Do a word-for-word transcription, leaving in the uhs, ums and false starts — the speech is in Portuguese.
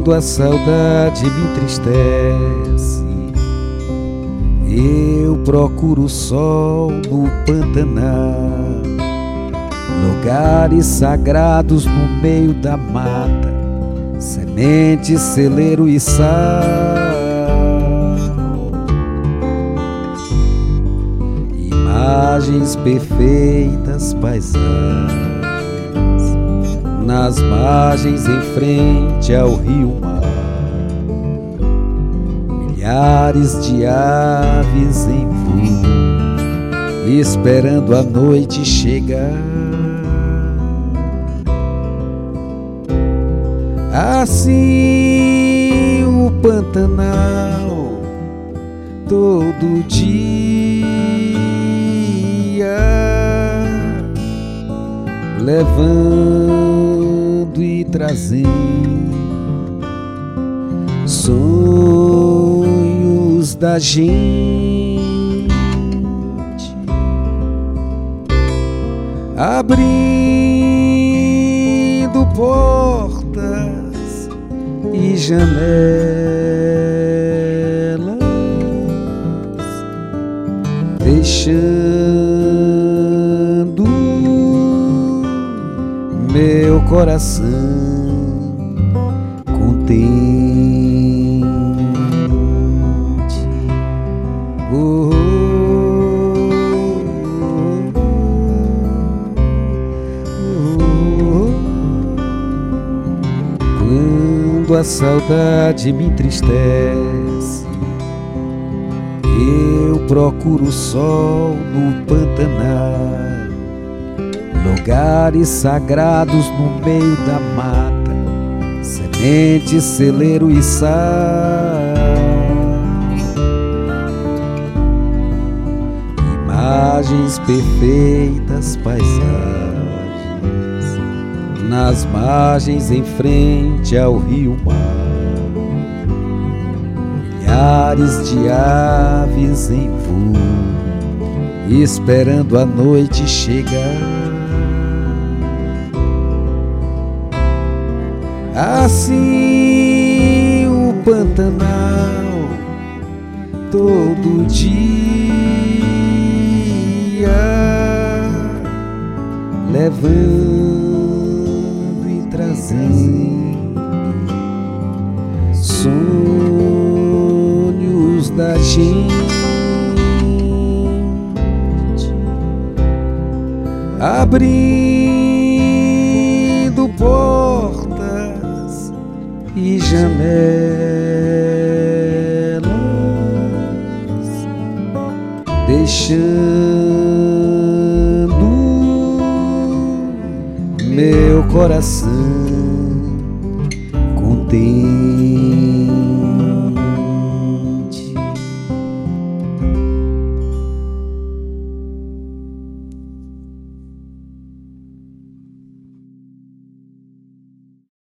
Quando a saudade me entristece, eu procuro o sol no Pantanal, lugares sagrados no meio da mata, semente, celeiro e sal. Imagens perfeitas, paisagens nas margens em frente ao rio-mar, milhares de aves em voo, esperando a noite chegar. Assim o Pantanal todo dia levando e trazendo sonhos da gente, abrindo portas e janelas, deixando meu coração contente. Oh, oh, oh. Quando a saudade me entristece, eu procuro o sol no Pantanal, lugares sagrados no meio da mata, semente, celeiro e sal. Imagens perfeitas, paisagens nas margens em frente ao rio-mar, milhares de aves em voo, esperando a noite chegar. Assim o Pantanal todo dia levando e trazendo sonhos da gente, abrindo portas e janelas, deixando meu coração contente.